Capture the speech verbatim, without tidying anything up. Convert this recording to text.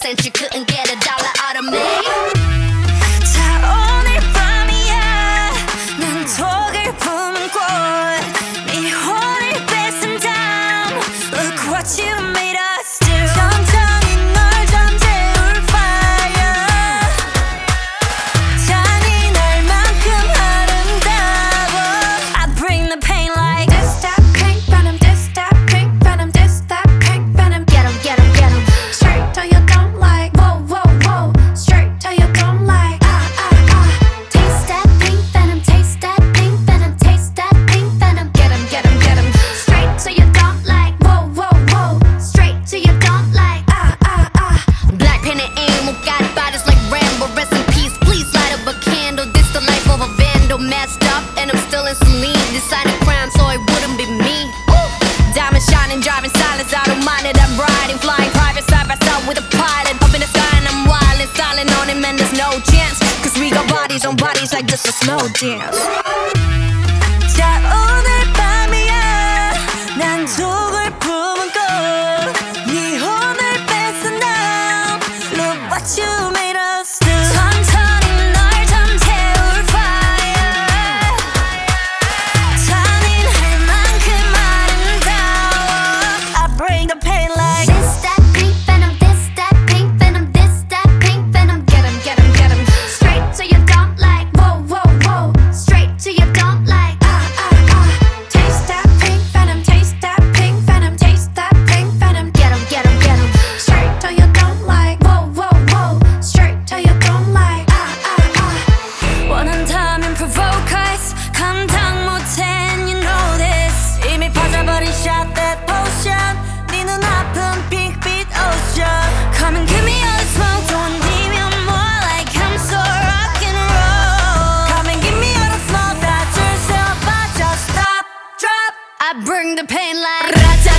cent you couldn't get a dollar out of me. 자 오늘 밤이야 난 독을 품은 꽃네 혼을 뺏은 다음 Look what you made us do 천천히 널 잠재울 fire 잔인할 만큼 아름다워 I bring the pain like This that pink venom, this that pink venom, this that pink venom. Get 'em, get 'em, get 'em. Straight till you don't like. Whoa, whoa, whoa. Straight till you don't like. Ah, ah, ah. Taste that pink venom, taste that pink venom, taste that pink venom. Get 'em, get 'em, get 'em. Straight till you don't like. Whoa, whoa, whoa. Straight till you don't like. Ah, ah, ah. Black pen and ink, got bodies like Rambo. Rest in peace, please light up a candle. This the life of a vandal, messed up, and I'm still in saline. Deciding crime, so it wouldn't be me. Ooh. Diamond shining, driving silence, I don't mind it. I'm riding, flying private side by side with a pilot. Up in the sky and I'm wildin', styling on him, and there's no chance. Cause we got bodies on bodies like just a slow dance. 자 오늘 밤이야 난 독을 품은 꽃네 혼을 뺏은 다음 Look what you made us do 천천히 널 잠재울 fire 잔인할 만큼 아름다워 I bring the pain like This that pink venom, this that pink venom, this that pink venom. Get 'em, get 'em, get 'em. Straight till you don't like. Whoa, whoa, whoa. Straight till you don't like. Ah, ah, ah. Taste that pink venom, taste that pink venom, taste that pink venom. Get 'em, get 'em, get 'em. Straight till you don't like. Whoa, whoa, whoa. Straight till you don't like. Ah, ah, ah. 원한다면 provoke us 감당 못해 and you know this 이미 퍼져버린 shot that potion 네 눈아픈 핑크빛 ocean Come and give me all the smoke don't need me more like I'm so rock and roll Come and give me all the flow 다 줄 새 없어 just stop drop I bring the pain like.